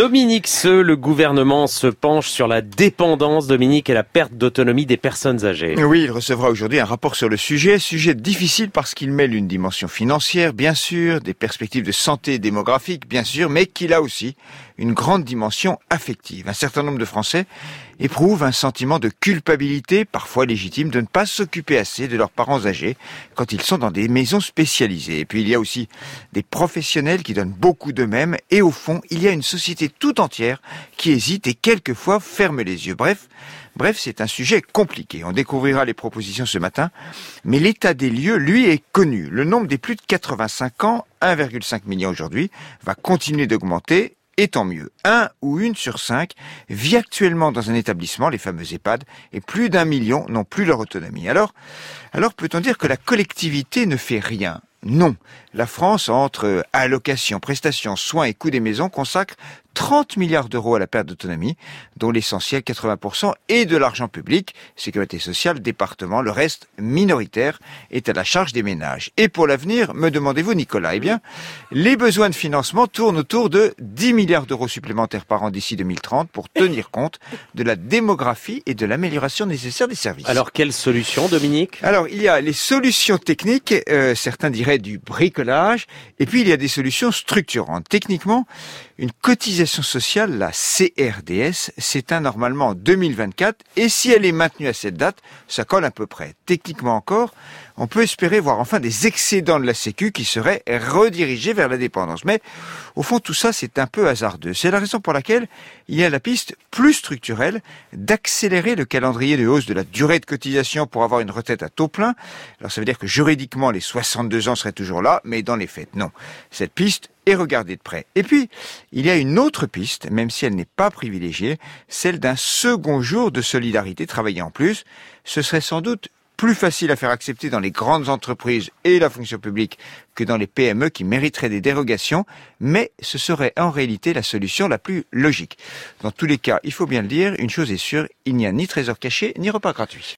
Dominique Seux, le gouvernement se penche sur la dépendance, Dominique, et la perte d'autonomie des personnes âgées. Oui, il recevra aujourd'hui un rapport sur le sujet difficile parce qu'il mêle une dimension financière, bien sûr, des perspectives de santé démographique, bien sûr, mais qu'il a aussi une grande dimension affective. Un certain nombre de Français éprouvent un sentiment de culpabilité, parfois légitime, de ne pas s'occuper assez de leurs parents âgés quand ils sont dans des maisons spécialisées. Et puis il y a aussi des professionnels qui donnent beaucoup d'eux-mêmes et au fond, il y a une société tout entière qui hésite et quelquefois ferme les yeux. Bref, c'est un sujet compliqué. On découvrira les propositions ce matin, mais l'état des lieux, lui, est connu. Le nombre des plus de 85 ans, 1,5 million aujourd'hui, va continuer d'augmenter. Et tant mieux. 1 ou 1 sur 5 vit actuellement dans un établissement, les fameux EHPAD, et plus d'1 million n'ont plus leur autonomie. Alors peut-on dire que la collectivité ne fait rien ? Non. La France, entre allocations, prestations, soins et coûts des maisons, consacre 30 milliards d'euros à la perte d'autonomie, dont l'essentiel, 80%, est de l'argent public, sécurité sociale, département, le reste, minoritaire, est à la charge des ménages. Et pour l'avenir, me demandez-vous, Nicolas, eh bien, les besoins de financement tournent autour de 10 milliards d'euros supplémentaires par an d'ici 2030 pour tenir compte de la démographie et de l'amélioration nécessaire des services. Alors, quelle solution, Dominique ? Alors, il y a les solutions techniques, certains diraient du bricolage, et puis il y a des solutions structurantes. Techniquement, une cotisation sociale, la CRDS, s'éteint normalement en 2024, et si elle est maintenue à cette date, ça colle à peu près. Techniquement encore, on peut espérer voir enfin des excédents de la Sécu qui seraient redirigés vers la dépendance. Mais au fond, tout ça, c'est un peu hasardeux. C'est la raison pour laquelle il y a la piste plus structurelle d'accélérer le calendrier de hausse de la durée de cotisation pour avoir une retraite à taux plein. Alors ça veut dire que juridiquement, les 62 ans seraient toujours là, mais dans les faits, non. Cette piste est regardée de près. Et puis, il y a une autre piste, même si elle n'est pas privilégiée, celle d'un second jour de solidarité travaillé en plus. Ce serait sans doute plus facile à faire accepter dans les grandes entreprises et la fonction publique que dans les PME qui mériteraient des dérogations, mais ce serait en réalité la solution la plus logique. Dans tous les cas, il faut bien le dire, une chose est sûre, il n'y a ni trésor caché, ni repas gratuit.